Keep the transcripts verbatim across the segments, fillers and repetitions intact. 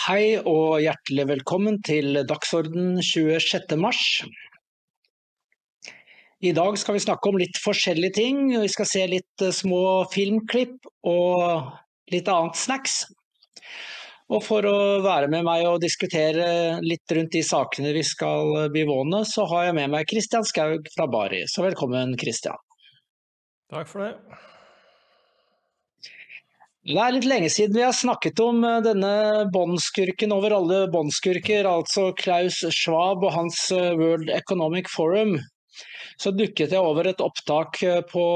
Hei og hjertelig velkommen til Dagsorden tjuesjette mars. I dag skal vi snakke om litt forskjellige ting. Vi skal se litt små filmklipp og litt annet snacks. Og for å være med meg og diskutere litt rundt de sakene vi skal bevåne, så har jeg med meg Christian Skaug fra Bari. Så velkommen, Christian. Takk for det. Det er litt lenge siden vi har snakket om denne bondskurken over alle bondskurker, altså Klaus Schwab og hans World Economic Forum. Så dukket jeg over et opptak på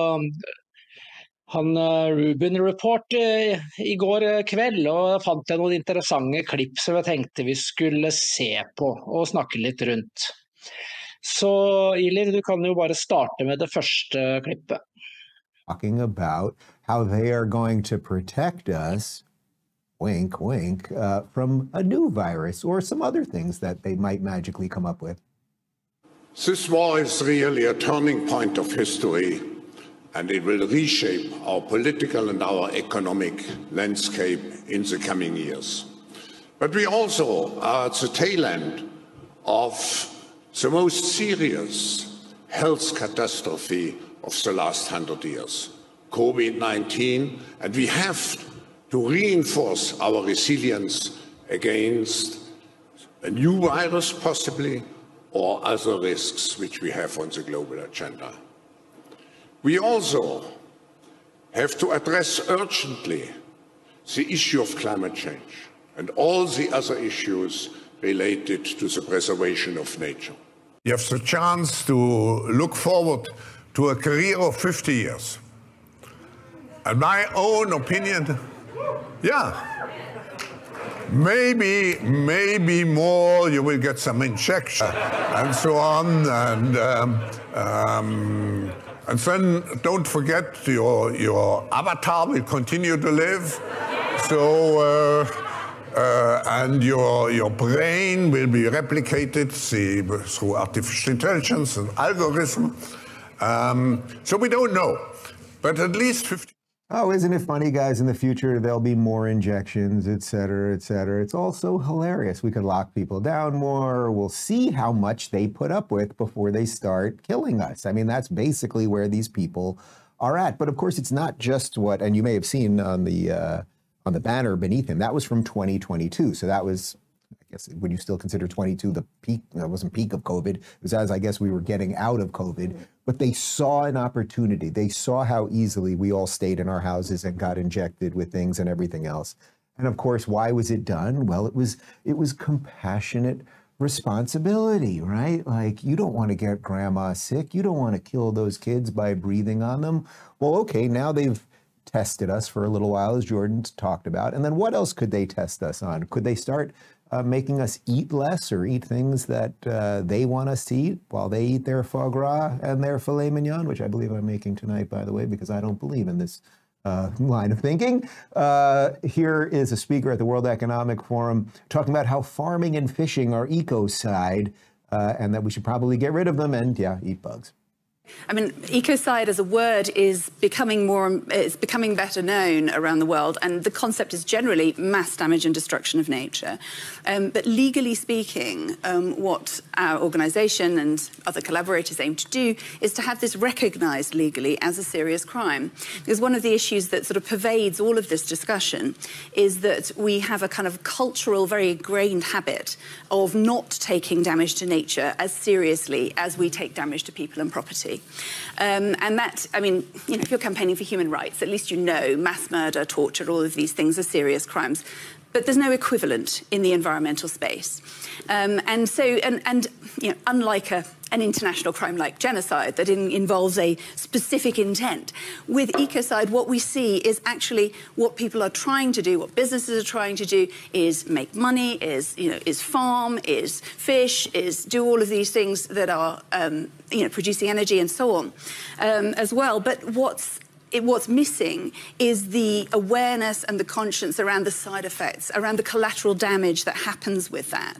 han Rubin Report i går kveld, og fant jeg noen interessante klipp som jeg tenkte vi skulle se på og snakke litt rundt. Så Ilir, du kan jo bare starte med det første klippet. Talking about how they are going to protect us, wink, wink, uh, from a new virus or some other things that they might magically come up with. This war is really a turning point of history, and it will reshape our political and our economic landscape in the coming years. But we also are at the tail end of the most serious health catastrophe of the last hundred years, COVID nineteen, and we have to reinforce our resilience against a new virus possibly, or other risks which we have on the global agenda. We also have to address urgently the issue of climate change and all the other issues related to the preservation of nature. You have the chance to look forward to a career of fifty years. And my own opinion, yeah, maybe, maybe more, you will get some injection and so on. And, um, um, and then don't forget your, your avatar will continue to live. So, uh, uh, and your, your brain will be replicated see, through artificial intelligence and algorithm. Um, so we don't know, but at least fifty. Oh, isn't it funny, guys? In the future, there'll be more injections, et cetera, et cetera. It's all so hilarious. We could lock people down more. We'll see how much they put up with before they start killing us. I mean, that's basically where these people are at. But of course, it's not just what, and you may have seen on the uh, on the banner beneath him, that was from twenty twenty-two. So that was, I guess, would you still consider twenty-two the peak? That wasn't peak of COVID. It was as, I guess, we were getting out of COVID. But they saw an opportunity. They saw how easily we all stayed in our houses and got injected with things and everything else. And of course, why was it done? Well, it was it was compassionate responsibility, right? Like, you don't want to get grandma sick. You don't want to kill those kids by breathing on them. Well, okay, now they've tested us for a little while, as Jordan talked about. And then what else could they test us on? Could they start Uh, making us eat less or eat things that uh, they want us to eat while they eat their foie gras and their filet mignon, which I believe I'm making tonight, by the way, because I don't believe in this uh, line of thinking. Uh, here is a speaker at the World Economic Forum talking about how farming and fishing are ecocide uh, and that we should probably get rid of them and, yeah, eat bugs. I mean, ecocide as a word is becoming more, it's becoming better known around the world, and the concept is generally mass damage and destruction of nature. Um, but legally speaking, um, what our organisation and other collaborators aim to do is to have this recognised legally as a serious crime. Because one of the issues that sort of pervades all of this discussion is that we have a kind of cultural, very ingrained habit of not taking damage to nature as seriously as we take damage to people and property. Um, and that, I mean, you know, if you're campaigning for human rights, at least you know mass murder, torture, all of these things are serious crimes. But there's no equivalent in the environmental space. Um, and so, and, and you know, unlike a, an international crime like genocide that in, involves a specific intent, with ecocide, what we see is actually what people are trying to do, what businesses are trying to do, is make money, is, you know, is farm, is fish, is do all of these things that are, um, you know, producing energy and so on um, as well. But what's It, what's missing is the awareness and the conscience around the side effects, around the collateral damage that happens with that.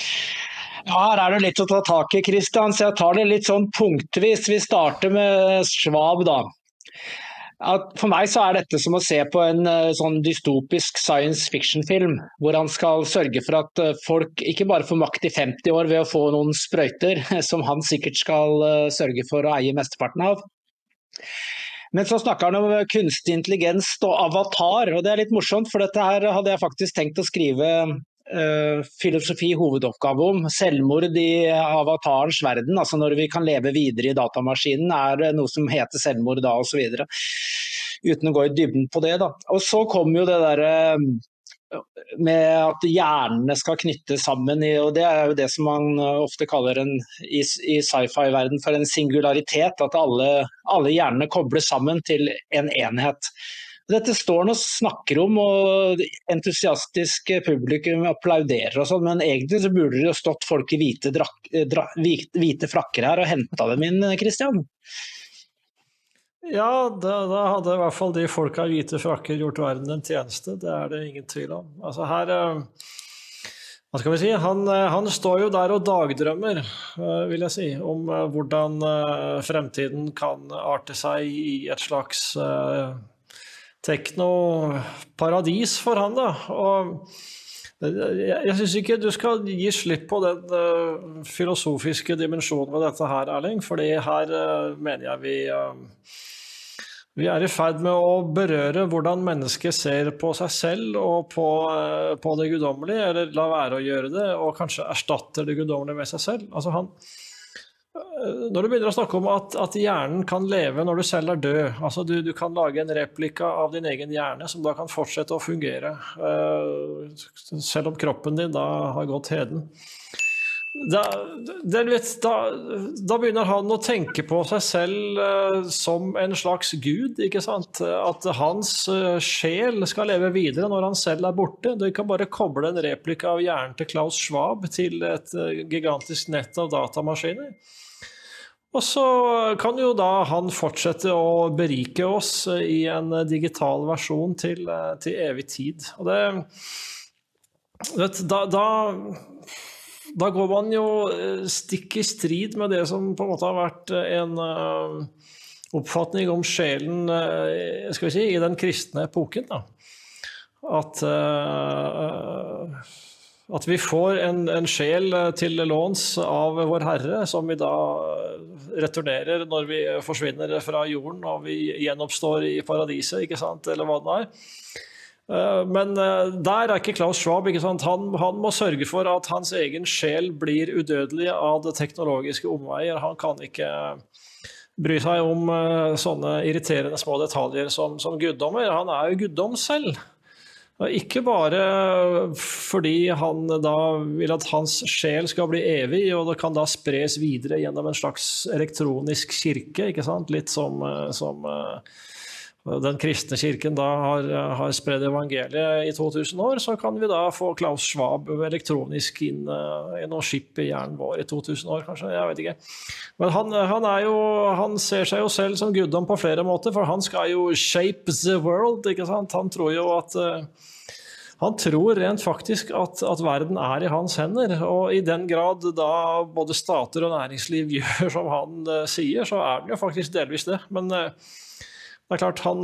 Ja, her er det litt å ta tak i, Christian, så jeg tar det litt sånn punktvis. Vi starter med Schwab da. At for meg så er dette som å se på en uh, sånn dystopisk science fiction-film, hvor han skal sørge for at uh, folk ikke bare får makt i femti år ved å få noen sprøyter, som han sikkert skal uh, sørge for å eie mesteparten av. Men så snakker han om kunstig intelligens og avatar, og det er litt morsomt, for dette her hadde jeg faktisk tenkt å skrive uh, filosofi hovedoppgave om. Selvmord i avatarens verden, altså når vi kan leve videre i datamaskinen, er noe som heter selvmord da, og så videre. Uten å gå i dybden på det da. Og så kommer jo det der med at hjernene skal knyttes sammen, og det er jo det som man ofte kaller en, i, i sci-fi-verden for en singularitet, at alle, alle hjernene kobler sammen til en enhet. Dette står han og snakker om, og entusiastisk publikum applauderer og sånn, men egentlig så burde det jo stått folk i hvite, drak, dra, hvite frakker her og hentet dem inn, Christian. Ja, da, da hadde i hvert fall de folka i hvite frakker gjort verden en tjeneste, det er det ingen tvil om. Altså her, hva skal vi si, han, han står jo der og dagdrømmer, vil jeg si, om hvordan fremtiden kan arte seg i et slags teknoparadis for han da, og jeg, jeg synes ikke du skal gi slipp på den uh, filosofiske dimensjonen ved dette her, Erling, fordi her uh, mener jeg vi... Uh, Vi er i ferd med å berøre hvordan mennesket ser på seg selv og på, på det guddommelige, eller la være å gjøre det, og kanskje erstatter det guddommelige med seg selv. Altså han, når du begynner å snakke om at, at hjernen kan leve når du selv er død, altså du, du kan lage en replika av din egen hjerne som da kan fortsette å fungere, selv om kroppen din da har gått heden. Da, det, da, da begynner han å tenke på seg selv uh, som en slags gud, ikke sant? At hans uh, sjel skal leve videre når han selv er borte. Du kan bare koble en replika av hjernen til Klaus Schwab til et uh, gigantisk nett av datamaskiner. Og så kan jo da han fortsette å berike oss uh, i en uh, digital versjon til, uh, til evig tid. Og det, vet, da... da Da går man jo stikk i strid med det som på en måte har vært en uh, oppfatning om sjelen uh, skal vi si, i den kristne epoken. Da. At, uh, at vi får en, en sjel til låns av vår Herre, som vi da returnerer når vi forsvinner fra jorden og vi gjenoppstår i paradiset, ikke sant, eller hva det er. Men der er ikke Klaus Schwab, ikke sant? Han, han må sørge for at hans egen sjel blir udødelig av det teknologiske omveier. Han kan ikke bry seg om sånne irriterende små detaljer som, som guddommer. Han er jo guddom selv. Ikke bare fordi han da vil at hans sjel skal bli evig, og det kan da spres videre gjennom en slags elektronisk kirke, ikke sant? Litt som... som den kristne kirken da har, har spredd evangeliet i to tusen år, så kan vi da få Klaus Schwab elektronisk inn uh, i noe skip i hjernen vår i to tusen år, kanskje, jeg vet ikke. Men han, han, er jo, han ser seg jo selv som guddom på flere måter, for han skal jo shape the world, ikke sant? Han tror jo at... Uh, Han tror rent faktisk at, at verden er i hans hender, og i den grad da både stater og næringsliv gjør som han uh, sier, så er den jo faktisk delvis det. Men uh, det er klart, han,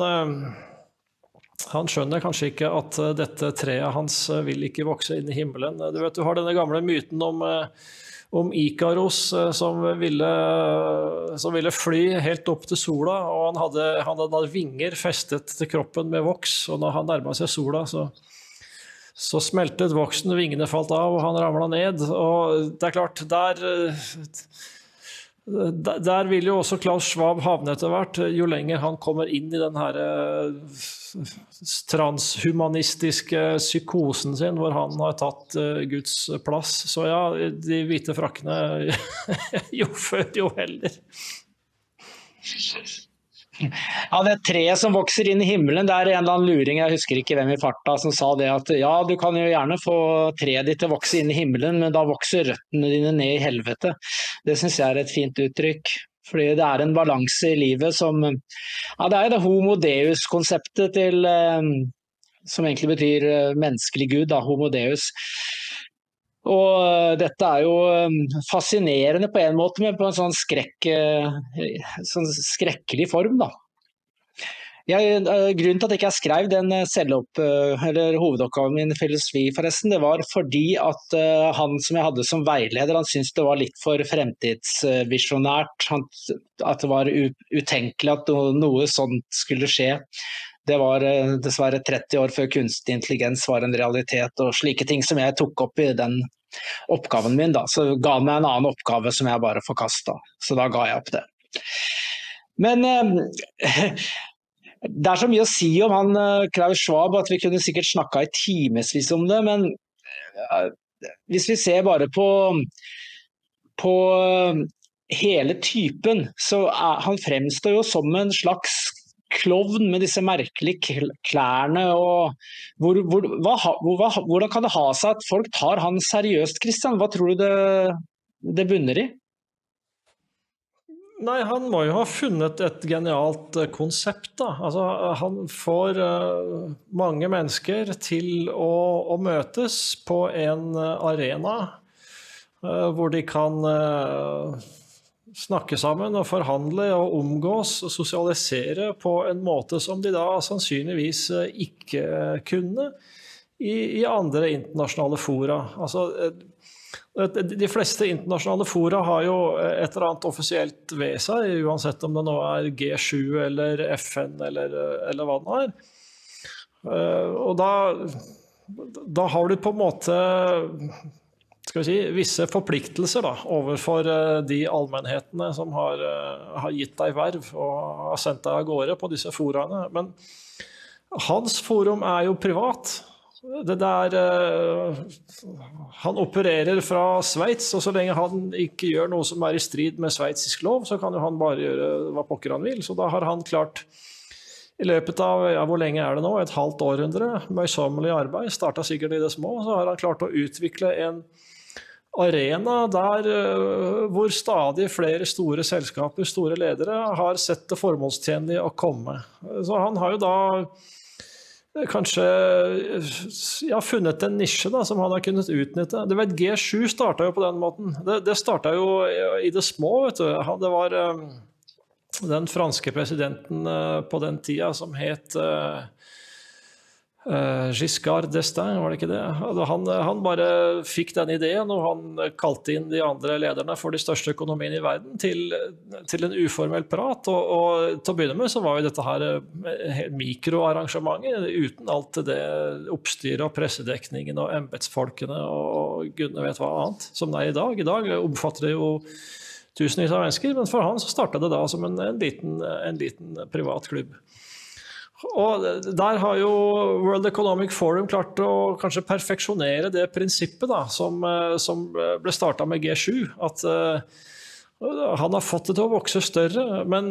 han skjønner kanskje ikke at dette treet hans vil ikke vokse inn i himmelen. Du vet, du har denne gamle myten om, om Ikaros som ville, som ville fly helt opp til sola, og han hadde, han hadde vinger festet til kroppen med voks, og når han nærmet seg sola, så, så smeltet voksen, vingene falt av, og han ramlet ned. Og det er klart, der... Der vil jo også Klaus Schwab havne etter hvert, jo lenger han kommer inn i den her transhumanistiske psykosen sin, hvor han har tatt Guds plass. Så ja, de hvite frakkene, jo før, jo heller. Ja, det treet som vokser inn i himmelen, det er en eller annen luring, jeg husker ikke hvem i farta, som sa det at ja, du kan jo gjerne få treet ditt til å vokse inn i himmelen, men da vokser røttene dine ned i helvete. Det synes jeg er et fint uttrykk, fordi det er en balanse i livet som, ja, det er det homo deus-konseptet til, som egentlig betyr menneskelig Gud, da, homo deus. Og dette er jo fascinerende på en måte, men på en sånn, skrekk, sånn skrekkelig form da. Jeg, grunnen til at jeg ikke skrev den selvopp, eller hovedoppgaven min i filosofi forresten, det var fordi at uh, han som jeg hadde som veileder, han syntes det var litt for fremtidsvisjonært, han, at det var utenkelig at noe, noe sånt skulle skje. Det var uh, dessverre tretti år før kunstig intelligens var en realitet, og slike ting som jeg tok opp i den oppgaven min, da. Så ga han meg en annen oppgave som jeg bare forkastet, så da ga jeg opp det. Men uh, det er så mye å si om han Klaus Schwab at vi kunne sikkert snakket i timesvis om det, men hvis vi ser bare på, på hele typen, så er, han fremstår jo som en slags klovn med disse merkelige klærne, og hvor, hvor, hva, hva, hvordan kan det ha seg at folk tar han seriøst, Christian? Hva tror du det, det bunner i? Nei, han må jo ha funnet et genialt konsept da. Altså, han får uh, mange mennesker til å, å møtes på en arena uh, hvor de kan uh, snakke sammen og forhandle og omgås og sosialisere på en måte som de da sannsynligvis uh, ikke kunne i, i andre internasjonale fora. Altså, uh, De fleste internasjonale fora har jo et eller annet offisielt ved seg, uansett om det nå er G sju eller F N eller, eller hva det er. Og da, da har du på en måte skal vi si, visse forpliktelser da, overfor de allmennhetene som har, har gitt deg verv og har sendt deg av gårde på disse foraene. Men hans forum er jo privat. Det der, uh, han opererer fra Sveits, og så lenge han ikke gjør noe som er i strid med sveitsisk lov, så kan jo han bare gjøre hva pokker han vil. Så da har han klart, i løpet av, ja, hvor lenge er det nå, et halvt århundre, møysommelig arbeid, startet sikkert i det små, så har han klart å utvikle en arena der uh, hvor stadig flere store selskaper, store ledere, har sett det formålstjenlig å komme. Så han har jo da kanskje ja, funnet en nisje da, som han har kunnet utnytte. Du vet, G sju startet jo på den måten. Det, det startet jo i det små, vet du. Det var um, den franske presidenten uh, på den tida som het uh, uh, Giscard d'Estaing, var det ikke det? Han, han bare fikk den ideen, og han kalte inn de andre lederne for de største økonomiene i verden til, til en uformell prat, og, og til å begynne med så var jo dette her mikroarrangementet, uten alt det oppstyret og pressedekningen og embetsfolkene og gudene vet hva annet, som det er i dag. I dag omfatter det jo tusenvis av mennesker, men for han så startet det da som en, en, liten, en liten privat klubb. Og der har jo World Economic Forum klart å kanskje perfeksjonere det prinsippet da, som, som ble startet med G sju, at uh, han har fått det til å vokse større, men,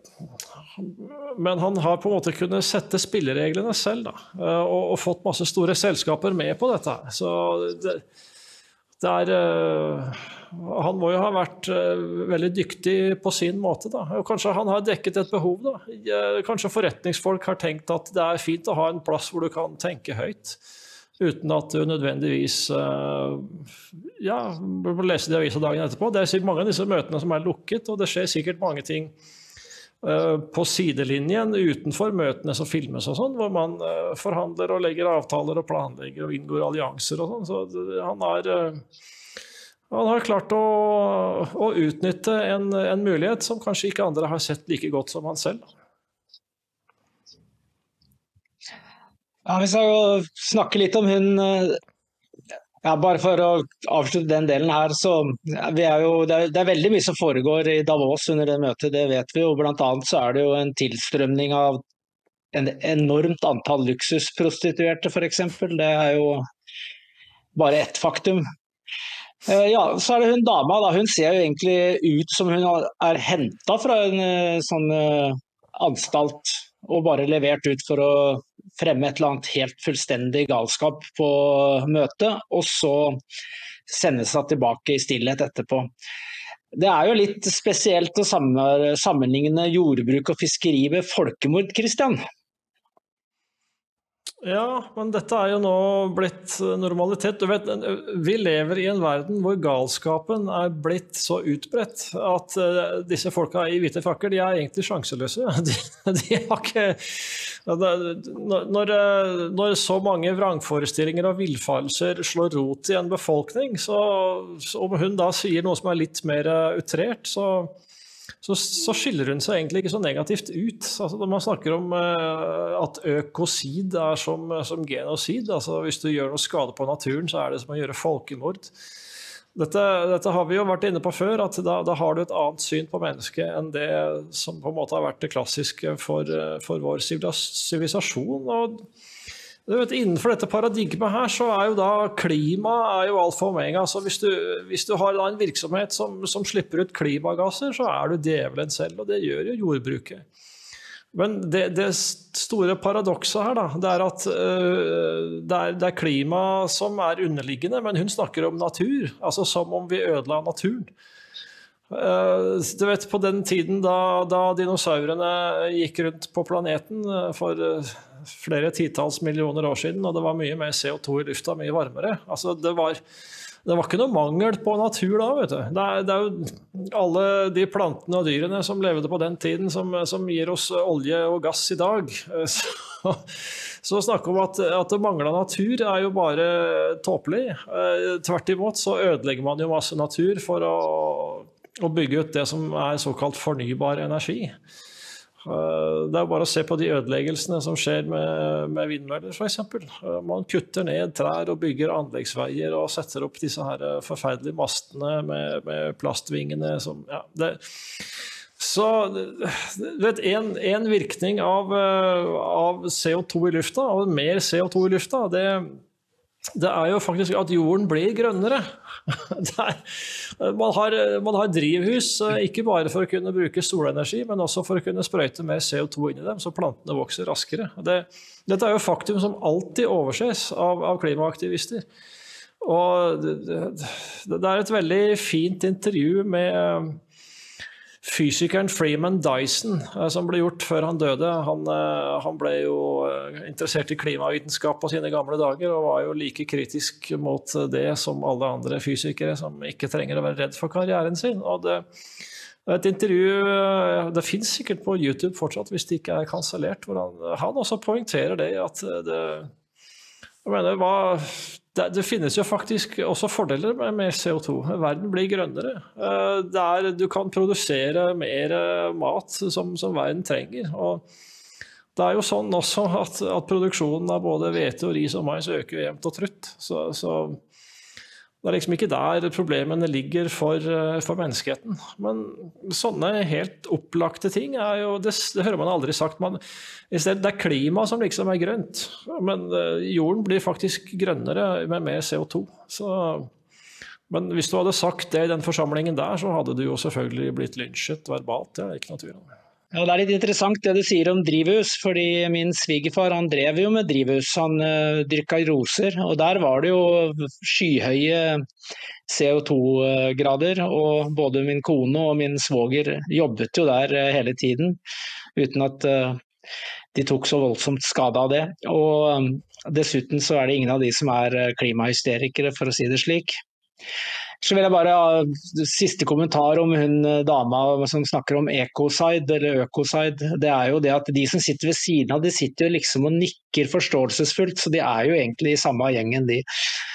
men han har på en måte kunnet sette spillereglene selv da, og, og fått masse store selskaper med på dette. Så det, det er... Uh, han må jo ha vært uh, veldig dyktig på sin måte da. Og kanskje han har dekket et behov da. Kanskje forretningsfolk har tenkt at det er fint å ha en plass hvor du kan tenke høyt, uten at du nødvendigvis uh, ja, du må lese de aviser dagen etterpå. Det er sikkert mange av disse møtene som er lukket, og det skjer sikkert mange ting uh, på sidelinjen utenfor møtene som filmes og sånn, hvor man uh, forhandler og legger avtaler og planlegger og inngår allianser og sånn. Så han har uh, Han har klart å, å utnytte en, en mulighet som kanskje ikke andre har sett like godt som han selv. Ja, vi skal jo snakke litt om hun, ja, bare for å avslutte den delen her, så vi er jo, det er, det er veldig mye som foregår i Davos under det møtet, det vet vi jo. Blant annet så er det jo en tilstrømning av en enormt antall luksusprostituerte for eksempel. Det er jo bare ett faktum. Ja, så er det hun dama da, hun ser jo egentlig ut som hun er hentet fra en sånn anstalt og bare levert ut for å fremme et eller annet helt fullstendig galskap på møtet, og så sende seg tilbake i stillhet etterpå. Det er jo litt spesielt å sammenligne jordbruk og fiskeri med folkemord, Christian. Ja, men dette er jo nå blitt normalitet. Du vet, vi lever i en verden hvor galskapen er blitt så utbredt at disse folka i hvite frakker, de er egentlig sjanseløse. De, de har ikke... Når, når så mange vrangforestillinger og villfarelser slår rot i en befolkning, så om hun da sier noe som er litt mer utrert, så... Så, så skiller hun seg egentlig ikke så negativt ut. Altså, når man snakker om uh, at økosid er som, som genosid, altså hvis du gjør noe skade på naturen, så er det som å gjøre folkemord. Dette, dette har vi jo vært inne på før, at da, da har du et annet syn på mennesket enn det som på en måte har vært det klassiske for, for vår sivilisasjon. Og du vet, innenfor dette paradigmet her så er jo da klima er jo alfa og omega. Så hvis du, hvis du har da en virksomhet som, som slipper ut klimagasser, så er du djevelen selv, og det gjør jo jordbruket. Men det, det store paradokset her da, det er at uh, det, er, det er klima som er underliggende, men hun snakker om natur, altså som om vi ødela naturen. Uh, du vet, på den tiden da, da dinosaurene gikk rundt på planeten for uh, flere titalls millioner år siden, og det var mye mer C O to i lufta, mye varmere. Altså, det var, det var ikke noe mangel på natur da, vet du. Det er, det er jo alle de plantene og dyrene som levde på den tiden, som, som gir oss olje og gass i dag. Så, så å snakke om at, at det mangler natur er jo bare tåpelig. Tvert imot så ødelegger man jo masse natur for å, å bygge ut det som er såkalt fornybar energi. Det er bare å se på de ødeleggelsene som skjer med, med vindmøller, for eksempel. Man kutter ned trær og bygger anleggsveier og setter opp disse her forferdelige mastene med, med plastvingene. Som, ja, det. Så du vet, en, en virkning av, av C O to i lufta, av mer C O to i lufta, det, det er jo faktisk at jorden blir grønnere. Er, man, har, man har drivhus, ikke bare for å kunne bruke solenergi, men også for å kunne sprøyte mer C O to inn i dem, så plantene vokser raskere. Det, dette er jo faktum som alltid overses av, av klimaaktivister. Og det, det, det er et veldig fint intervju med fysikeren Freeman Dyson, som ble gjort før han døde. Han, han ble jo interessert i klimavitenskap på sine gamle dager, og var jo like kritisk mot det som alle andre fysikere som ikke trenger å være redd for karrieren sin. Og det, et intervju, det finnes sikkert på YouTube fortsatt, hvis det ikke er kansellert, hvor han, han også poengterer det, at det, jeg mener, hva... Det, det finnes jo faktisk også fordeler med mer C O to. Verden blir grønnere. Der du kan produsere mer mat som, som verden trenger. Og det er jo sånn også at, at produksjonen av både hvete og ris og mais øker jevnt og trutt. Så, så det er liksom ikke der problemene ligger for, for menneskeheten. Men sånne helt opplagte ting er jo, det, det hører man aldri sagt. Man, i stedet, det er klima som liksom er grønt, men jorden blir faktisk grønnere med mer C O to. Så, men hvis du hadde sagt det i den forsamlingen der, så hadde du jo selvfølgelig blitt lynsjet verbalt. Det er ikke noe tvil om det. Ja, det er litt interessant det du sier om drivhus, fordi min svigerfar, han drev jo med drivhus, han uh, dyrket roser, og der var det jo skyhøye C O to-grader, og både min kone og min svoger jobbet jo der uh, hele tiden, uten at uh, de tok så voldsomt skade av det. Og um, dessuten så er det ingen av de som er uh, klimahysterikere, for å si det slik. Så vil jeg bare ha siste kommentar om hun dama som snakker om ecocide eller økocide. Det er jo det at de som sitter ved siden av, de sitter jo liksom og nikker forståelsesfullt, så de er jo egentlig i samme gjengen de.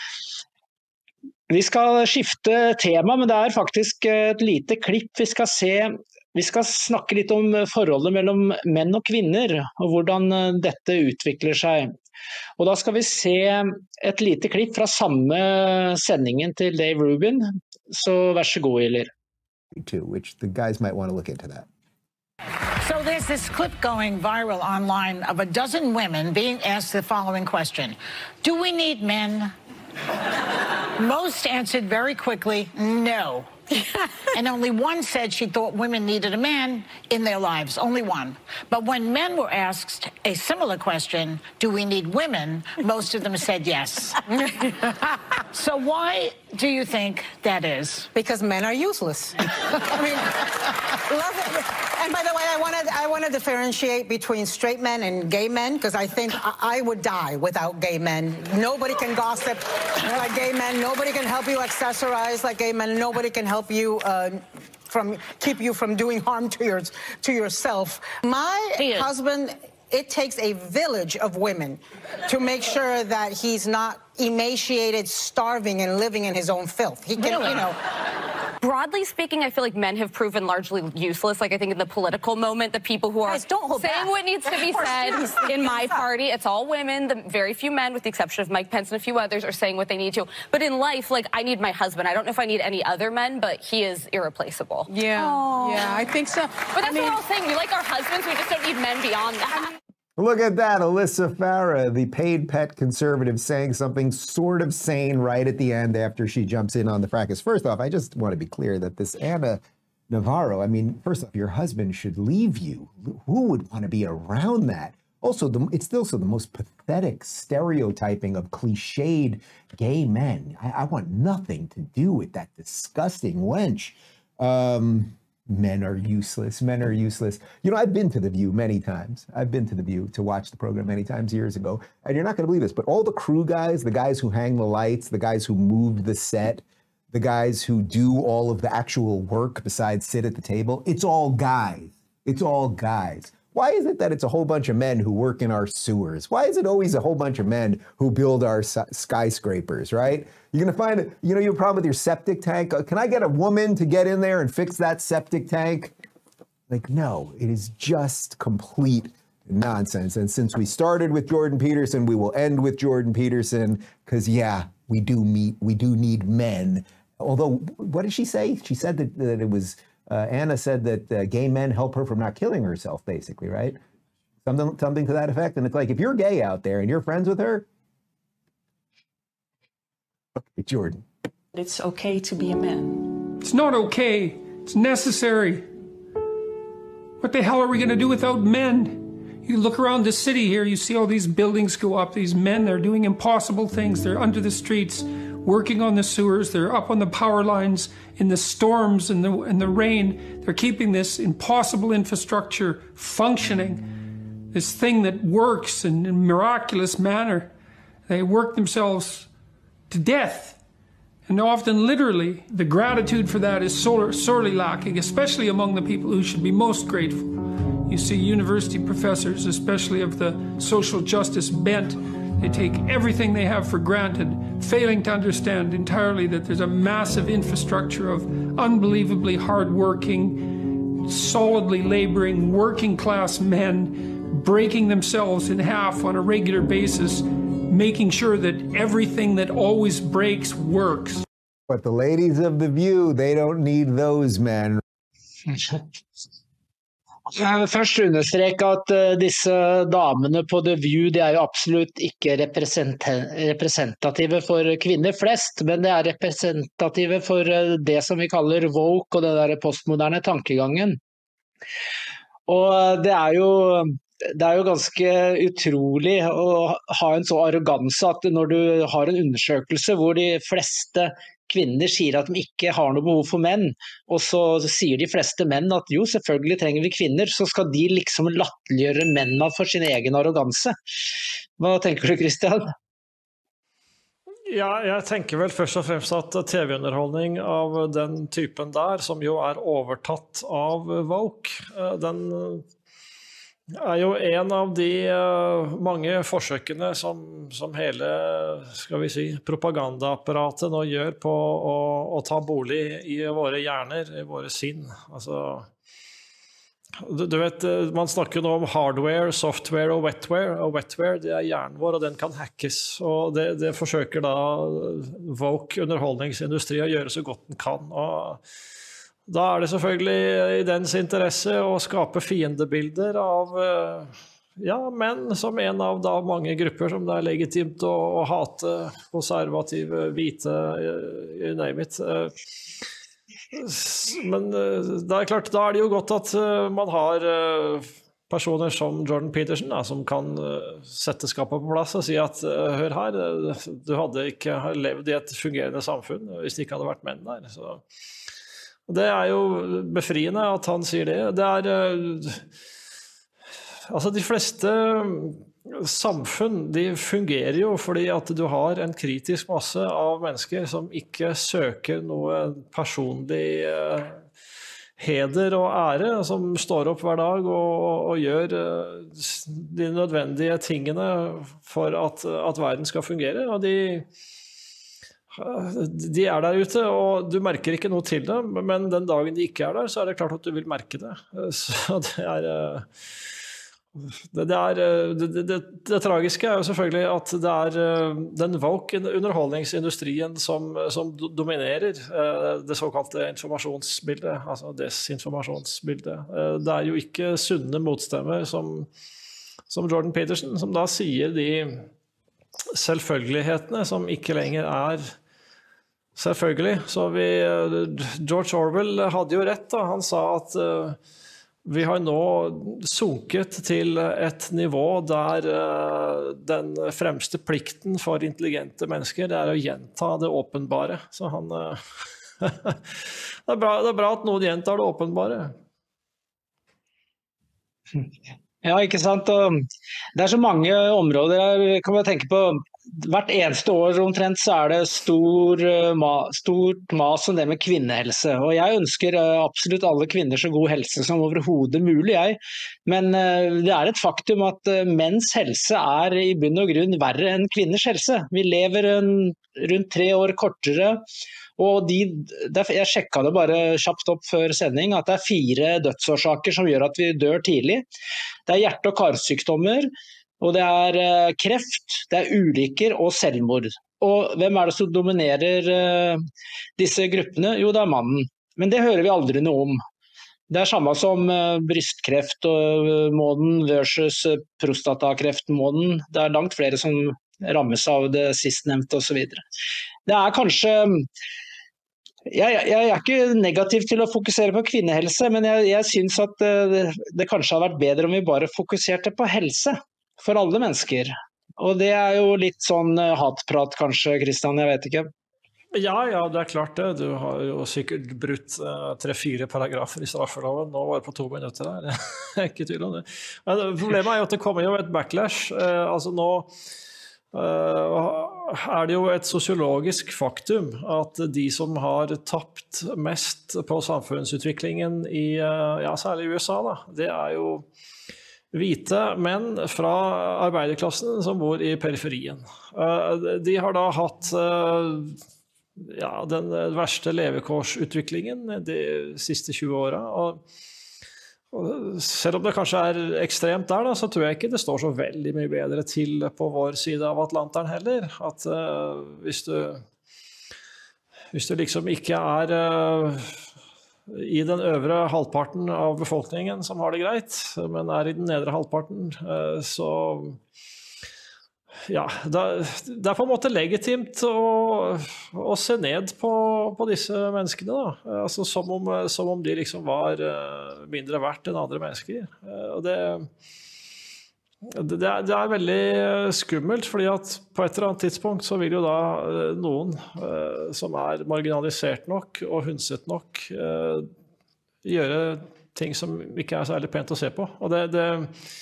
Vi skal skifte tema, men det er faktisk et lite klipp vi skal se. Vi skal snakke litt om forholdet mellom menn og kvinner, og hvordan dette utvikler seg. Og da skal vi se et lite klipp fra samme sendingen til Dave Rubin, så vær så god, Ilir. Which the guys might want to look into that. So there's this clip going viral online of a dozen women being asked the following question. Do we need men? Most answered very quickly, no. And only one said she thought women needed a man in their lives, only one. But when men were asked a similar question, do we need women, most of them said yes. So why do you think that is? Because men are useless. I mean, love it. And by the way, I want to I want to differentiate between straight men and gay men, because I think I, I would die without gay men. Nobody can gossip like gay men. Nobody can help you accessorize like gay men. Nobody can help you uh, from keep you from doing harm to your to yourself. My husband, it takes a village of women to make sure that he's not emaciated, starving, and living in his own filth. He can, you know. Broadly speaking, I feel like men have proven largely useless. Like, I think in the political moment, the people who are Guys, don't hold saying back. what needs to be said in my party, it's all women. The very few men, with the exception of Mike Pence and a few others, are saying what they need to. But in life, like, I need my husband. I don't know if I need any other men, but he is irreplaceable. Yeah, Aww. yeah, I think so. But that's I mean, what I was saying. We like our husbands. We just don't need men beyond that. Look at that, Alyssa Farah, the paid pet conservative, saying something sort of sane right at the end after she jumps in on the fracas. First off, I just want to be clear that this Ana Navarro, I mean, first off, your husband should leave you. Who would want to be around that? Also, the, it's still so the most pathetic stereotyping of cliched gay men. I, I want nothing to do with that disgusting wench. Um... Men are useless. Men are useless. You know, I've been to The View many times. I've been to The View to watch the program many times years ago. And you're not going to believe this, but all the crew guys, the guys who hang the lights, the guys who move the set, the guys who do all of the actual work besides sit at the table, it's all guys. It's all guys. Why is it that it's a whole bunch of men who work in our sewers? Why is it always a whole bunch of men who build our skyscrapers, right? You're going to find, you know, you have a problem with your septic tank. Can I get a woman to get in there and fix that septic tank? Like, no, it is just complete nonsense. And since we started with Jordan Peterson, we will end with Jordan Peterson, because, yeah, we do meet, we do need men. Although, what did she say? She said that, that it was... Uh, Anna said that uh, gay men help her from not killing herself, basically, right? Something, something to that effect. And it's like, if you're gay out there and you're friends with her, okay, Jordan. It's okay to be a man. It's not okay. It's necessary. What the hell are we going to do without men? You look around the city here, you see all these buildings go up. These men, they're doing impossible things. They're under the streets, working on the sewers. They're up on the power lines in the storms and the, and the rain. They're keeping this impossible infrastructure functioning, this thing that works in a miraculous manner. They work themselves to death, and often literally. The gratitude for that is sorely lacking, especially among the people who should be most grateful. You see university professors, especially of the social justice bent, they take everything they have for granted, failing to understand entirely that there's a massive infrastructure of unbelievably hardworking, solidly laboring, working-class men breaking themselves in half on a regular basis, making sure that everything that always breaks works. But the ladies of The View, they don't need those men. Jeg vil først understreke at uh, disse damene på The View, de er jo absolutt ikke representative for kvinner flest, men det er representative for uh, det som vi kaller woke og det der postmoderne tankegangen. Og det er jo, det er jo ganske utrolig å ha en så arroganse at når du har en undersøkelse hvor de fleste kvinner sier at de ikke har noe behov for menn, og så sier de fleste menn at jo, selvfølgelig trenger vi kvinner, så skal de liksom latterliggjøre mennene for sin egen arroganse. Hva tenker du, Christian? Ja, jeg tenker vel først og fremst at T V-underholdning av den typen der, som jo er overtatt av woke, den er jo en av de uh, mange forsøkene som, som hele, skal vi si, propagandaapparatet nå gjør på å, å ta bolig i våre hjerner, i våre sinn. Altså, du, du vet, man snakker nå om hardware, software og wetware, og wetware, det er hjernen vår, og den kan hackes, og det, det forsøker da woke underholdningsindustri å gjøre så godt den kan, og da er det selvfølgelig i dens interesse å skape fiendebilder av ja, menn som en av da mange grupper som det er legitimt å, å hate, konservative, hvite, you name it. Men det er klart, da er det jo godt at man har personer som Jordan Peterson, da, som kan sette skapet på plass og si at hør her, du hadde ikke levd i et fungerende samfunn hvis det ikke hadde vært menn der. Så det er jo befriende at han sier det. Det er altså de fleste samfunn, de fungerer jo fordi at du har en kritisk masse av mennesker som ikke søker noe personlig heder og ære, som står opp hver dag og, og gjør de nødvendige tingene for at, at verden skal fungere. Og de, de er der ute, og du merker ikke noe til dem, men den dagen de ikke er der, så er det klart at du vil merke det. Så det er... Det, det, er, det, det, det tragiske er jo selvfølgelig at det er den woke underholdningsindustrien som, som dominerer det såkalte informasjonsbildet, altså desinformasjonsbildet. Det er jo ikke sunne motstemmer som, som Jordan Peterson, som da sier de selvfølgelighetene som ikke lenger er selvfølgelig. Så vi, George Orwell hadde jo rett da, han sa at vi har nå sunket til et nivå der uh, den fremste plikten for intelligente mennesker det er å gjenta det åpenbare. Så han, uh, det, er bra, det er bra at noen gjentar det åpenbare. Ja, ikke sant? Og det er så mange områder, jeg kan bare tenke på hvert eneste år omtrent så er det stor, stort mas om det med kvinnehelse, og jeg ønsker absolutt alle kvinner så god helse som overhodet mulig jeg, men det er et faktum at menns helse er i bunn og grunn verre enn kvinners helse. Vi lever en, rundt tre år kortere, og de, jeg sjekket det bare kjapt opp før sending, at det er fire dødsårsaker som gjør at vi dør tidlig. Det er hjerte- og karsykdommer, og det er kreft, det er ulykker og selvmord. Og hvem er det som dominerer disse gruppene? Jo, det er mannen. Men det hører vi aldri noe om. Det er samme som brystkreftmåden versus prostatakreftmåden. Det er langt flere som rammes av det sistnevnte og så videre. Det er kanskje... Jeg, jeg er ikke negativ til å fokusere på kvinnehelse, men jeg, jeg synes at det, det kanskje har vært bedre om vi bare fokuserte på helse. For alle mennesker. Og det er jo litt sånn hatprat kanskje, Kristian, jeg vet ikke. Ja, ja, det er klart det. Du har jo sikkert brutt uh, tre-fire paragrafer i straffeloven. Nå var det på to minutter her. Jeg er ikke tvil om det. Men problemet er jo at det kommer jo et backlash. Uh, altså nå uh, er det jo et sosiologisk faktum at de som har tapt mest på samfunnsutviklingen i, uh, ja, særlig i U S A da, det er jo hvite menn fra arbeiderklassen som bor i periferien. De har da hatt ja, den verste levekårsutviklingen de siste tjue årene. Og, og selv om det kanskje er ekstremt der, da, så tror jeg ikke det står så veldig mye bedre til på vår side av Atlanteren heller. At uh, hvis du hvis du liksom ikke er... Uh, i den øvre halvparten av befolkningen som har det greit, men er i den nedre halvparten, så ja, det er på en måte legitimt å, å se ned på, på disse menneskene da. Altså, som, om, som om de liksom var mindre verdt enn andre mennesker. Og det, det, er, det er veldig skummelt, fordi at på et eller annet tidspunkt så vil jo da noen som er marginalisert nok og hundset nok gjøre ting som ikke er særlig pent å se på. Og det, det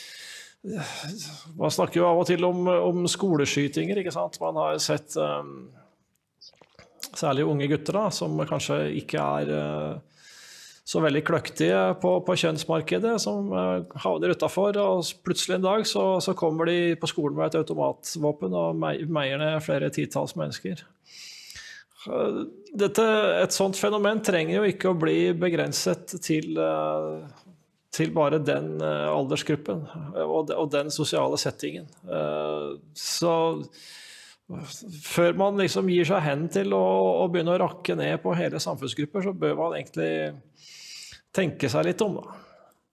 man snakker jo av og til om, om skoleskytinger, ikke sant? Man har sett um, særlig unge gutter da, som kanskje ikke er uh, så veldig kløktige på, på kjønnsmarkedet, som uh, havner utenfor, og plutselig en dag så, så kommer de på skolen med et automatvåpen og meier ned flere titalls mennesker. Dette, et sånt fenomen trenger jo ikke å bli begrenset til, uh, til bare den uh, aldersgruppen og, og den sosiale settingen. Uh, så før man liksom gir seg hen til å, å begynne å rakke ned på hele samfunnsgrupper, så bør man egentlig tenke seg litt om da.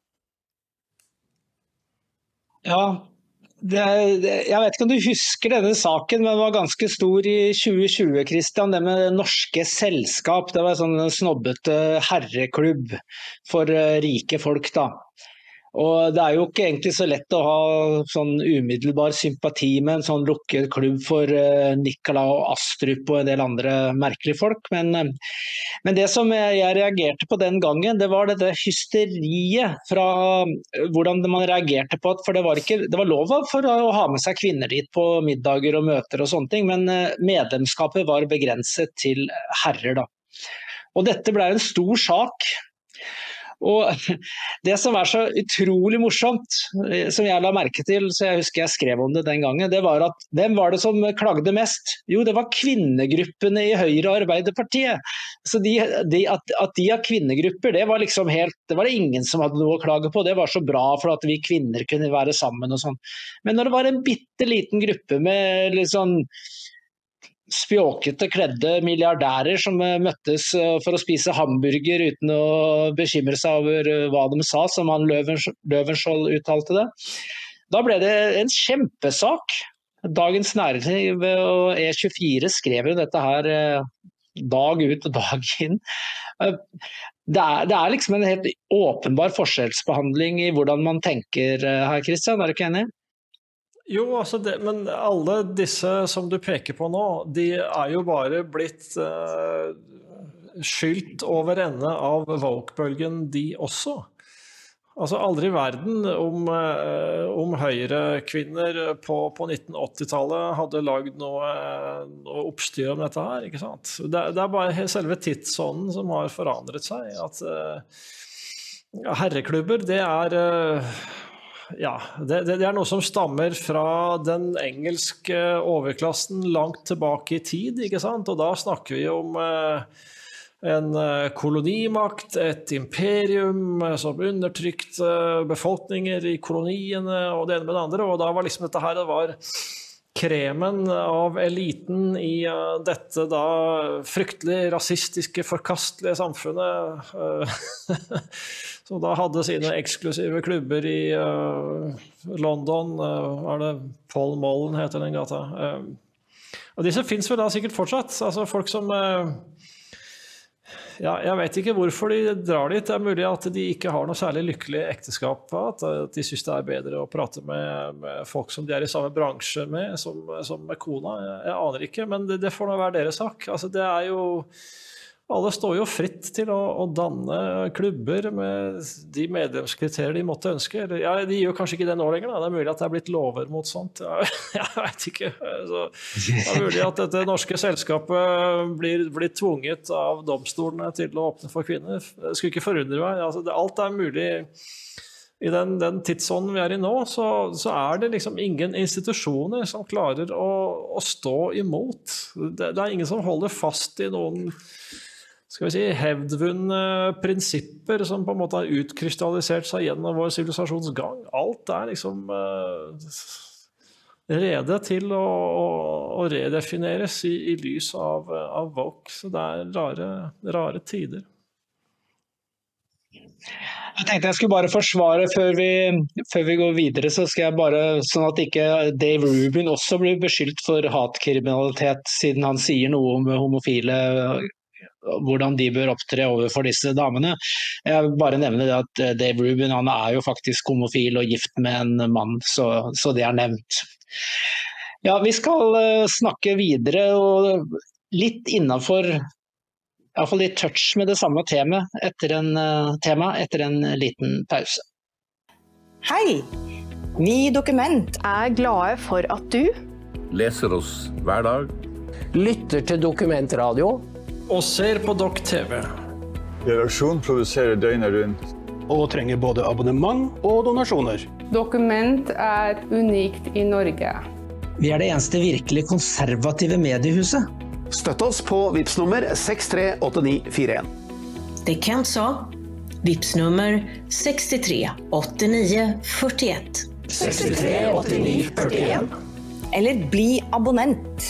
Ja, det, det, jeg vet ikke om du husker denne saken, men den var ganske stor i tjue tjue, Kristian, det med norske selskap. Det var en sånn snobbete herreklubb for rike folk da. Og det er jo ikke egentlig så lett å ha sånn umiddelbar sympati med en sånn lukket klubb for uh, Nicolas og Astrup og en del andre merkelige folk, men, uh, men det som jeg, jeg reagerte på den gangen, det var dette hysteriet fra uh, hvordan man reagerte på, at, for det var, ikke, det var lov for å ha med seg kvinner dit på middager og møter og sånne ting, men uh, medlemskapet var begrenset til herrer da. Og dette ble en stor sak. Og det som er så utrolig morsomt, som jeg la merke til, så jeg husker jeg skrev om det den gangen, det var at hvem var det som klagde mest? Jo, det var kvinnegruppene i Høyre og Arbeiderpartiet. Så de, de, at, at de har kvinnegrupper, det var liksom helt, det var det ingen som hadde noe å klage på. Det var så bra for at vi kvinner kunne være sammen og sånn. Men når det var en bitte liten gruppe med litt sånn spjåkete kledde milliardærer som møttes for å spise hamburger uten å bekymre seg over hva de sa, som han Løvenskiold uttalte det. Da ble det en kjempesak. Dagens Næringsliv og E tjuefire skrev jo dette her dag ut og dag inn. Det er, det er liksom en helt åpenbar forskjellsbehandling i hvordan man tenker her, Christian, er du ikke enig? Jo, altså det, men alle disse som du peker på nå, de er jo bare blitt uh, skylt over ende av woke-bølgen de også. Altså aldri i verden om, uh, om høyrekvinner på, på nitten åtti-tallet hadde lagd noe, noe oppstyr om dette her, ikke sant? Det, det er bare selve tidsånden som har forandret seg. At uh, herreklubber, det er... Uh, Ja, det, det er noe som stammer fra den engelske overklassen langt tilbake i tid, ikke sant? Og da snakker vi om eh, en kolonimakt, et imperium som undertrykte befolkninger i koloniene og det ene med det andre, og da var liksom dette her, det var kremen av eliten i uh, dette da fryktelig rasistiske, forkastelige samfunnet, uh, som da hadde sine eksklusive klubber i uh, London, uh, er det Paul Mullen heter den gata. Uh, og disse finnes vel da sikkert fortsatt, altså folk som... Uh, Ja, jeg vet ikke hvorfor de drar dit. Det er mulig at de ikke har noe særlig lykkelig ekteskap, at de synes det er bedre å prate med, med folk som de er i samme bransje med, som, som med kona. Jeg, jeg aner ikke, men det, det får nå være deres sak. Altså, det er jo, alle står jo fritt til å, å danne klubber med de medlemskriterier de måtte ønske. Ja, de gjør kanskje ikke det nå lenger, da. Det er mulig at det er blitt lover mot sånt. Jeg, jeg vet ikke. Så, det er mulig at dette norske selskapet blir, blir tvunget av domstolene til å åpne for kvinner. Det skulle ikke forundre meg. Altså, det, alt er mulig. I den, den tidsånden vi er i nå, så, så er det liksom ingen institusjoner som klarer å, å stå imot. Det, det er ingen som holder fast i noen... skal vi si, hevdvunne prinsipper som på en måte har utkrystallisert seg gjennom vår sivilisasjonsgang. Alt er liksom uh, rede til å, å, å redefineres i, i lys av, av woke. Så det er rare, rare tider. Jeg tenkte jeg skulle bare forsvare før vi, før vi går videre, så skal jeg bare, sånn at ikke Dave Rubin også blir beskyldt for hatkriminalitet, siden han sier noe om homofile, hvordan de bør opptre overfor disse damene. Jeg vil bare nevne det at Dave Rubin, han er jo faktisk homofil og gift med en mann, så, så det er nevnt. Ja, vi skal snakke videre, og litt innenfor, i hvert fall litt touch med det samme temaet etter en, tema etter en liten pause. Hei! Vi i Dokument er glade for at du leser oss hver dag, lytter til Dokumentradio og ser på Dok T V. Redaksjon produserer døgnet rundt. Og trenger både abonnement og donasjoner. Dokument er unikt i Norge. Vi er det eneste virkelig konservative mediehuset. Støtt oss på Vips nummer seks tre åtte ni fire en. Det Kent sa. Vips nummer seks tre åtte ni fire ett. seks tre åtte ni fire en. Eller bli abonnent.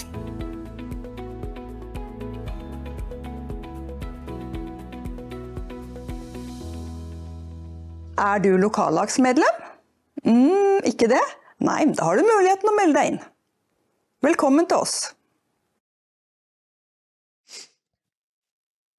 Er du lokallagsmedlem? Mm, ikke det? Nei, da har du muligheten å melde deg inn. Velkommen til oss.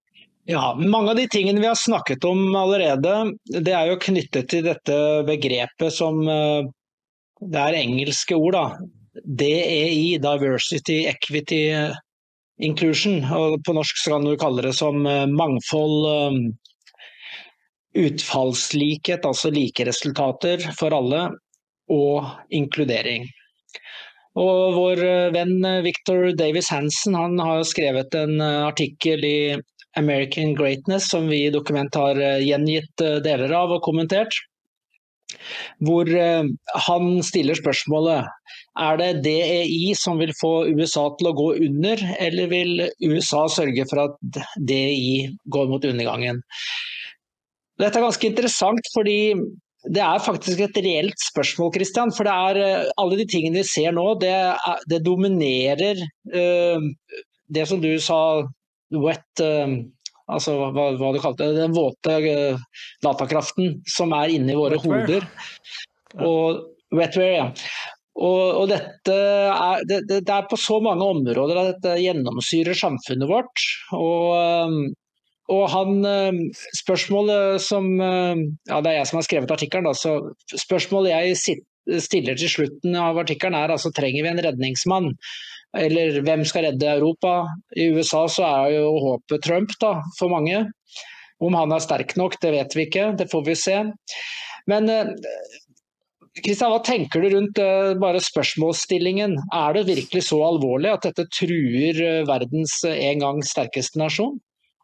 Ja, mange av de tingene vi har snakket om allerede, det er jo knyttet til dette begrepet som, det er engelske ord da, D E I, Diversity, Equity, Inclusion, og på norsk skal du kalle det som mangfold, utfallslikhet, altså like resultater for alle, og inkludering. Og vår venn Victor Davis Hansen, han har skrevet en artikkel i American Greatness, som vi i Dokument har gjengitt deler av og kommentert, hvor han stiller spørsmålet, er det D E I som vil få U S A til å gå under, eller vil U S A sørge for at D E I går mot undergangen? Dette er ganske interessant, fordi det er faktisk et reelt spørsmål, Christian, for det er alle de tingene vi ser nå, det, er, det dominerer uh, det som du sa, wet, uh, altså hva, hva du kalte det, den våte uh, datakraften som er inne i våre wetware. Hoder. Og wetware, ja. Og, og dette er, det, det er på så mange områder at dette gjennomsyrer samfunnet vårt, og um, Og han, spørsmålet som, ja det er jeg som har skrevet artikkelen da, så spørsmålet jeg stiller til slutten av artikkelen er, altså trenger vi en redningsmann? Eller hvem skal redde Europa? I U S A så er jo håpet Trump da, for mange. Om han er sterk nok, det vet vi ikke, det får vi se. Men Kristian, hva tenker du rundt bare spørsmålsstillingen? Er det virkelig så alvorlig at dette truer verdens en gang sterkeste nasjon?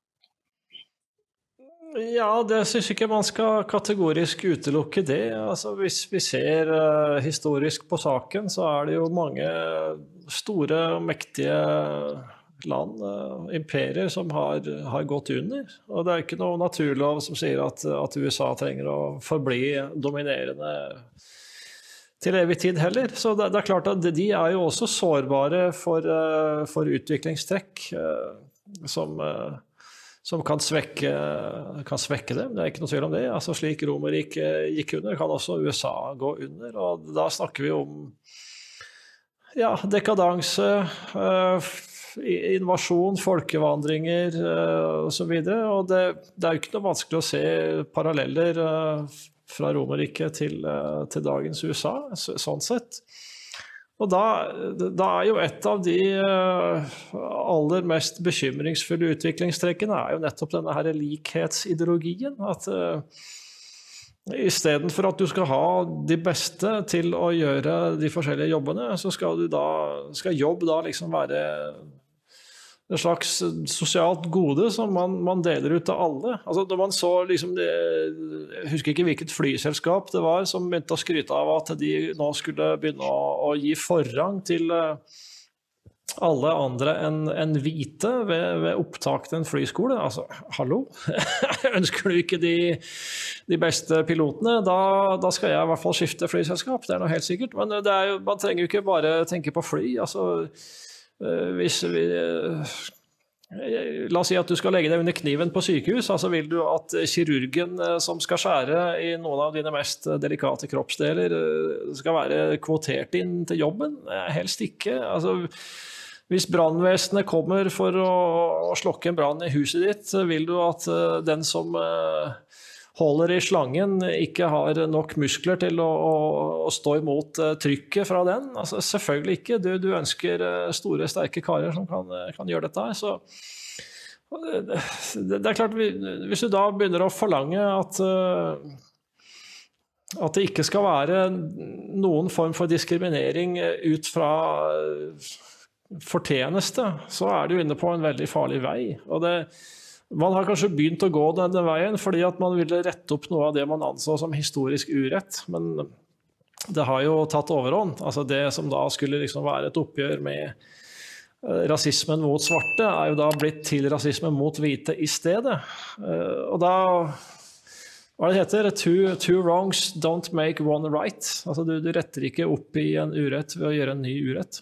Ja, det synes jeg ikke man skal kategorisk utelukke det. Altså, hvis vi ser uh, historisk på saken, så er det jo mange store og mektige land, uh, imperier, som har, har gått under. Og det er ikke noe naturlov som sier at, at U S A trenger å forbli dominerende til evig tid heller. Så det, det er klart at de er jo også sårbare for, uh, for utviklingstrekk uh, som... Uh, som kan svekke, kan svekke det, det er ikke noe tvil om det. Altså, slik Romerriket gikk under, kan også U S A gå under, og da snakker vi om ja, dekadanse, uh, invasjon, folkevandringer uh, og så videre, og det, det er jo ikke noe vanskelig å se paralleller uh, fra Romerriket til, uh, til dagens U S A, så, sånn sett. Og da, da er jo et av de aller mest bekymringsfulle utviklingstrekkene er jo nettopp denne her likhetsideologien, at uh, i stedet for at du skal ha de beste til å gjøre de forskjellige jobbene, så skal, du da, skal jobb da liksom være en slags sosialt gode som man, man deler ut til alle. Altså, da man så liksom det, jeg husker ikke hvilket flyselskap det var som begynte å skryte av at de nå skulle begynne å, å gi forrang til alle andre enn en hvite ved, ved opptak til en flyskole. Altså, hallo? Ønsker du ikke de, de beste pilotene? Da, da skal jeg i hvert fall skifte flyselskap, det er noe helt sikkert. Men det er jo, man trenger jo ikke bare tenke på fly, altså hvis vi, la oss si at du skal legge deg under kniven på sykehus, altså vil du at kirurgen som skal skjære i noen av dine mest delikate kroppsdeler skal være kvotert inn til jobben? Helst ikke. Altså, hvis brannvesenet kommer for å, å slokke en brann i huset ditt, vil du at den som holder i slangen ikke har nok muskler til å, å, å stå imot trykket fra den. Altså, selvfølgelig ikke. Du, du ønsker store, sterke karer som kan, kan gjøre dette her. Så det, det er klart, hvis du da begynner å forlange at, at det ikke skal være noen form for diskriminering ut fra fortjeneste, så er du inne på en veldig farlig vei. Og det man har kanskje begynt å gå denne veien fordi at man ville rette opp noe av det man anså som historisk urett, men det har jo tatt overhånd. Altså det som da skulle liksom være et oppgjør med rasismen mot svarte, er jo da blitt til rasismen mot hvite i stedet. Og da, hva det heter, two, two wrongs don't make one right. Altså du, du retter ikke opp i en urett ved å gjøre en ny urett.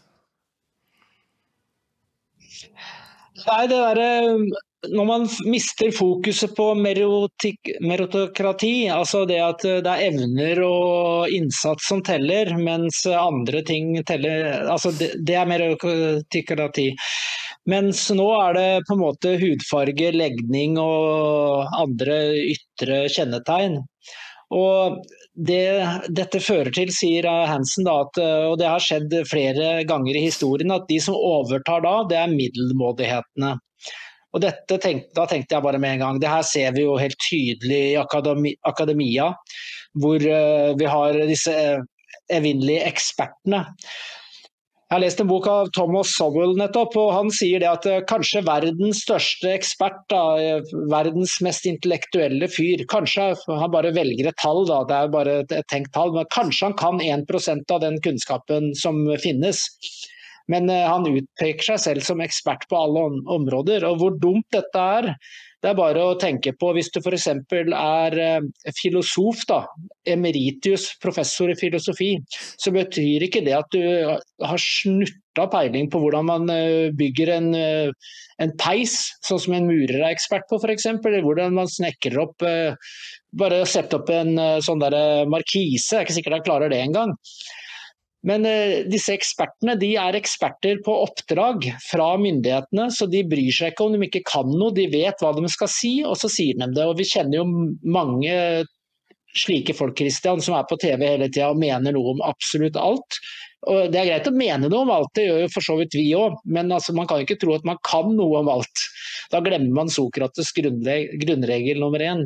Nei, det der, når man mister fokuset på meritokrati, altså det at det er evner og innsats som teller, mens andre ting teller, altså det, det er meritokrati. Mens nå er det på en måte hudfarge, legning og andre ytre kjennetegn. Og det, dette fører til, sier Hansen, da, at, og det har skjedd flere ganger i historien, at de som overtar da, det er middelmådighetene. Og dette tenkte, da tenkte jeg bare med en gang, det her ser vi jo helt tydelig i akademi, akademia, hvor uh, vi har disse evinnelige ekspertene. Jeg har lest en bok av Thomas Sowell nettopp, og han sier det at uh, kanskje verdens største ekspert, da, verdens mest intellektuelle fyr, kanskje han bare velger et tall, da, det er bare et, et tenkt tall, men kanskje han kan en prosent av den kunnskapen som finnes. Men uh, han utpeker seg selv som ekspert på alle om områder, og hvor dumt dette er, det er bare å tenke på hvis du for eksempel er uh, filosof, da, emeritus, professor i filosofi, så betyr ikke det at du har snuttet peiling på hvordan man uh, bygger en, uh, en peis, sånn som en murer er ekspert på for eksempel, eller hvordan man snekrer opp, uh, bare sette opp en uh, sånn der uh, markise, jeg er ikke sikkert jeg klarer det engang. Men eh, disse ekspertene, de er eksperter på oppdrag fra myndighetene, så de bryr seg ikke om de ikke kan noe, de vet hva de skal si, og så sier de det. Og vi kjenner jo mange slike folk, Christian, som er på T V hele tiden og mener noe om absolutt alt. Og det er greit å mene noe om alt, det gjør jo for så vidt vi også, men altså, man kan ikke tro at man kan noe om alt. Da glemmer man Sokrates grunnreg grunnregel nummer én.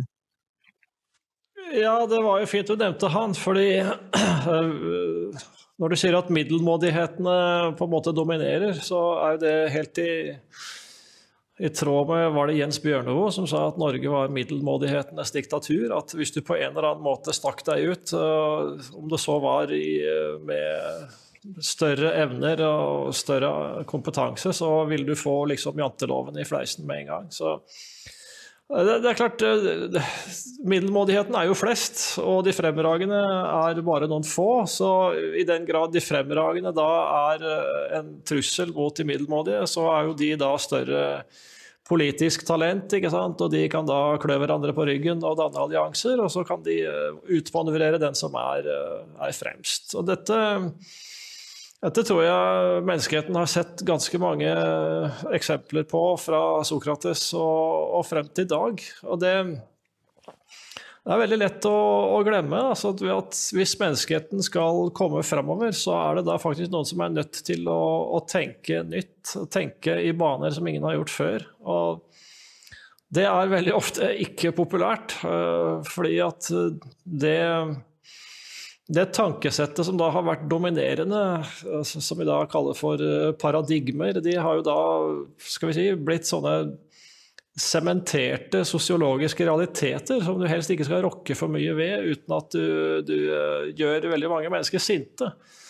Ja, det var jo fint du nevnte han, fordi når du sier at middelmådighetene på en måte dominerer, så er det helt i, i tråd med, var det Jens Bjørneboe som sa at Norge var middelmådighetenes diktatur, at hvis du på en eller annen måte stakk deg ut, om det så var i, med større evner og større kompetanse, så vil du få liksom janteloven i fleisen med en gang. Så Det, det er klart, middelmådigheten er jo flest, og de fremragende er bare noen få, så i den grad de fremragende da er en trussel mot de middelmådige, så er jo de da større politisk talent, ikke sant? Og de kan da klø hverandre på ryggen og danne allianser, og så kan de utmanøvrere den som er, er fremst. Og dette... Dette tror jeg menneskeheten har sett ganske mange eksempler på fra Sokrates og, og frem til i dag. Og det, det er veldig lett å, å glemme altså at hvis menneskeheten skal komme fremover, så er det da faktisk noen som er nødt til å, å tenke nytt, tenke i baner som ingen har gjort før. Og det er veldig ofte ikke populært, fordi at det... Det tankesettet som da har vært dominerende, som vi da kaller for paradigmer, de har jo da, skal vi si, blitt sånne sementerte sosiologiske realiteter som du helst ikke skal rokke for mye ved, uten at du, du gjør veldig mange mennesker sinte.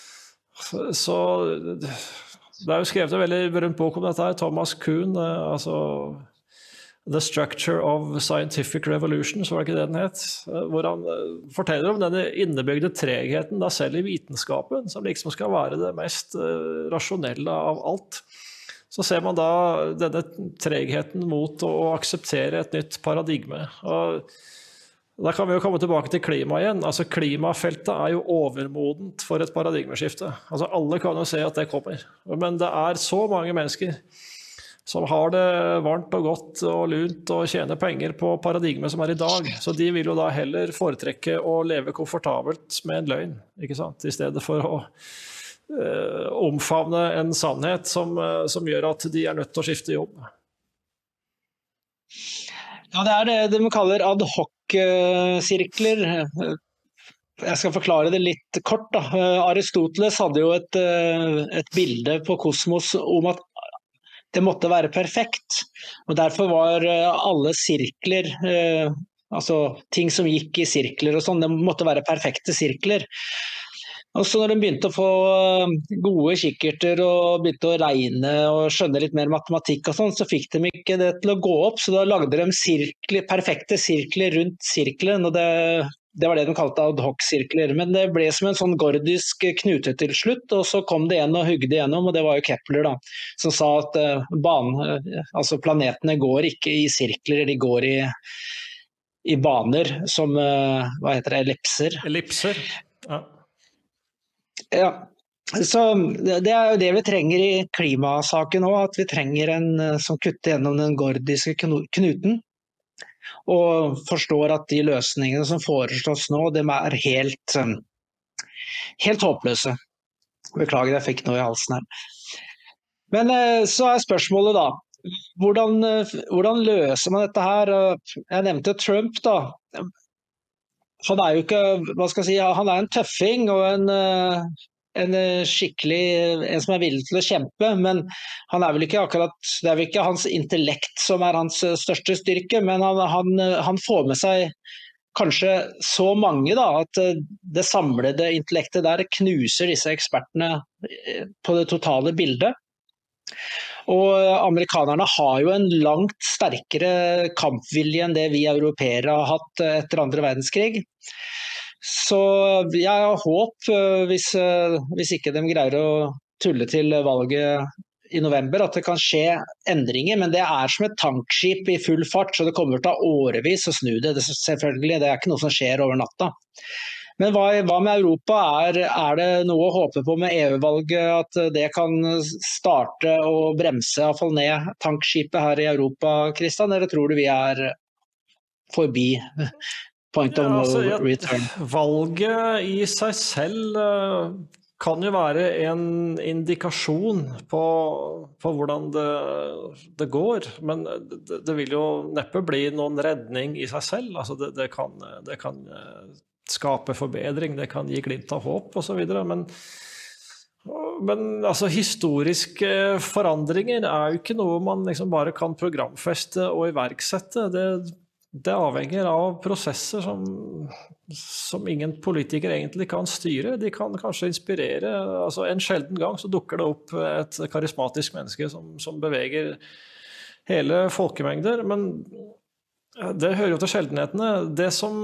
Så det er jo skrevet en veldig berømt bok om dette her, Thomas Kuhn, altså... The Structure of Scientific Revolution, så var det ikke det den het, hvor han forteller om denne innebygde tregheten da selv i vitenskapen, som liksom skal være det mest rasjonelle av alt. Så ser man da denne tregheten mot å akseptere et nytt paradigme. Og da kan vi jo komme tilbake til klima igjen. Altså klimafeltet er jo overmodent for et paradigmeskifte. Altså alle kan jo se at det kommer. Men det er så mange mennesker som har det varmt og godt og lunt og tjener penger på paradigmet som er i dag. Så de vil jo da heller foretrekke å leve komfortabelt med en løgn, ikke sant? I stedet for å uh, omfavne en sannhet som, uh, som gjør at de er nødt til å skifte jobb. Ja, det er det de kaller ad hoc-sirkler. Jeg skal forklare det litt kort, da. Aristoteles hadde jo et, et bilde på kosmos om at det måtte være perfekt, og derfor var alle sirkler, eh, altså ting som gikk i sirkler og sånn, det måtte være perfekte sirkler. Og så når de begynte å få gode kikkerter og begynte å regne og skjønne litt mer matematikk og sånn, så fikk de ikke det til å gå opp, så da lagde de sirkler, perfekte sirkler rundt sirkelen, og det, det var det de kalte ad hoc-sirkler. Men det ble som en sånn gordisk knute til slutt, og så kom det en og hugde igjennom, og det var jo Kepler da, som sa at uh, banen, altså planetene går ikke i sirkler, de går i, i baner som, uh, hva heter det, ellipser. Ellipser, ja. Ja, Så det er jo det vi trenger i klimasaken også, at vi trenger en som kutter gjennom den gordiske knuten, og forstår at de løsningene som foreslås nå, de er helt, helt håpløse. Beklager, jeg fikk noe i halsen her. Men så er spørsmålet da, hvordan, hvordan løser man dette her? Jeg nevnte Trump da. Han er jo ikke, hva skal jeg si, han er en tøffing og en, en skikkelig, en som er villig til å kjempe, men han er vel ikke akkurat, det er vel ikke hans intellekt som er hans største styrke, men han, han, han får med seg kanskje så mange da, at det samlede intellektet der knuser disse ekspertene på det totale bildet. Og amerikanerne har jo en langt sterkere kampvilje enn det vi europeere har hatt etter andre verdenskrig. Så jeg har håp, hvis, hvis ikke de greier å tulle til valget i november, at det kan skje endringer, men det er som et tankskip i full fart, så det kommer til å ta årevis å snu det, det selvfølgelig, det er ikke noe som skjer over natta. Men hva, hva med Europa? Er, er det noe å håpe på med E U-valget, at det kan starte og bremse, i hvert fall ned tankskipet her i Europa, Kristian, eller tror du vi er forbi point of no ja, altså, return? Valget i seg selv kan jo være en indikasjon på, på hvordan det, det går, men det, det vil jo neppe bli noen redning i seg selv. Altså det, det kan, det kan skape forbedring, det kan gi glimt av håp og så videre, men, men altså, historiske forandringer er jo ikke noe man liksom bare kan programfeste og iverksette. Det, det avhenger av prosesser som, som ingen politiker egentlig kan styre. De kan kanskje inspirere. Altså, en sjelden gang så dukker det opp et karismatisk menneske som, som beveger hele folkemengder, men det hører jo til sjeldenhetene. Det som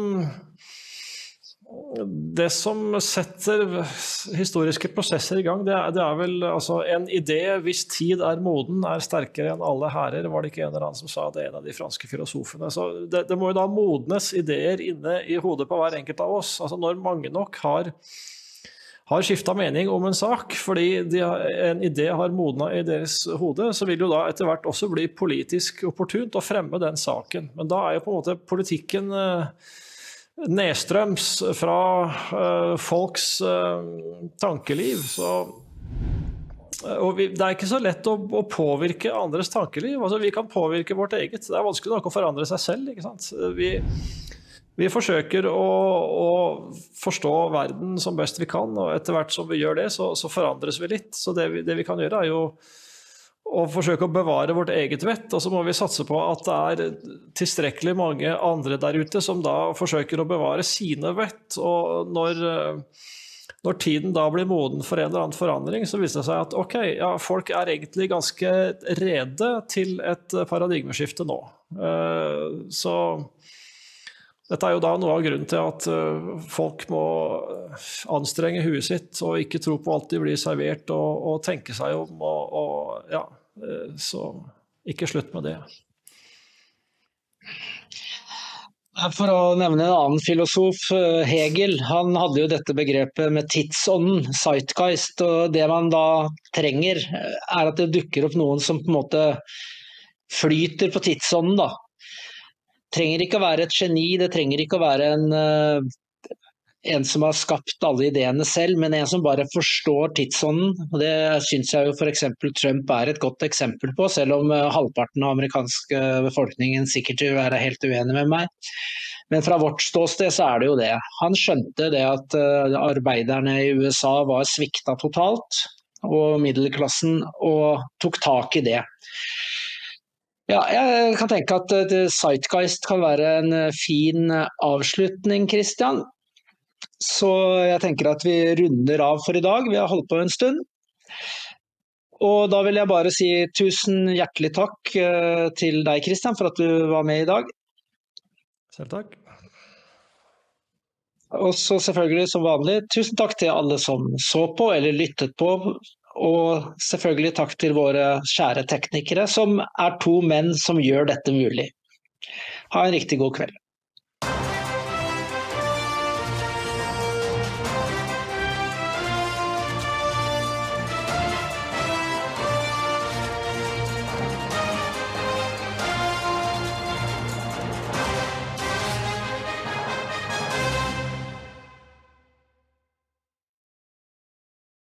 Det som setter historiske prosesser i gang, det er, det er vel altså, en idé hvis tid er moden, er sterkere enn alle herrer, var det ikke en eller annen som sa det, en av de franske filosofene. Så det, det må jo da modnes ideer inne i hodet på hver enkelt av oss. Altså når mange nok har, har skiftet mening om en sak, fordi de har, en idé har modnet i deres hode, så vil jo da etter hvert også bli politisk opportunt å fremme den saken. Men da er jo på en måte politikken nedstrøms fra uh, folks uh, tankeliv, så, og vi, det er ikke så lett å, å påvirke andres tankeliv, altså vi kan påvirke vårt eget, det er vanskelig nok å forandre seg selv, ikke sant? Vi, vi forsøker å, å forstå verden som best vi kan, og etter hvert som vi gjør det, så, så forandres vi litt, så det vi, det vi kan gjøre er jo å forsøke å bevare vårt eget vett, og så må vi satse på at det er tilstrekkelig mange andre der ute som da forsøker å bevare sine vett, og når, når tiden da blir moden for en eller annen forandring, så viser det seg at ok, ja, folk er egentlig ganske rede til et paradigmeskifte nå. Så dette er jo da noe av grunnen til at folk må anstrenge huet sitt og ikke tro på alt de blir servert og, og tenke seg om, og, og ja, så ikke slutt med det. For å nevne en annen filosof, Hegel, han hadde jo dette begrepet med tidsånden, zeitgeist, og det man da trenger er at det dukker opp noen som på en måte flyter på tidsånden da. Trenger ikke å være et geni, det trenger ikke å være en, en som har skapt alle ideene selv, men en som bare forstår tidsånden. Og det synes jeg jo for eksempel Trump er et godt eksempel på, selv om halvparten av amerikanske befolkningen sikkert vil være helt uenig med meg. Men fra vårt ståsted så er det jo det. Han skjønte det at arbeiderne i U S A var svikta totalt, og middelklassen, og tok tak i det. Ja, jeg kan tenke at Zeitgeist kan være en fin avslutning, Kristian. Så jeg tenker at vi runder av for i dag. Vi har holdt på en stund. Og da vil jeg bare si tusen hjertelig takk til deg, Kristian, for at du var med i dag. Selv takk. Og så selvfølgelig som vanlig, tusen takk til alle som så på eller lyttet på. Og selvfølgelig takk til våre kjære teknikere, som er to menn som gjør dette mulig. Ha en riktig god kveld.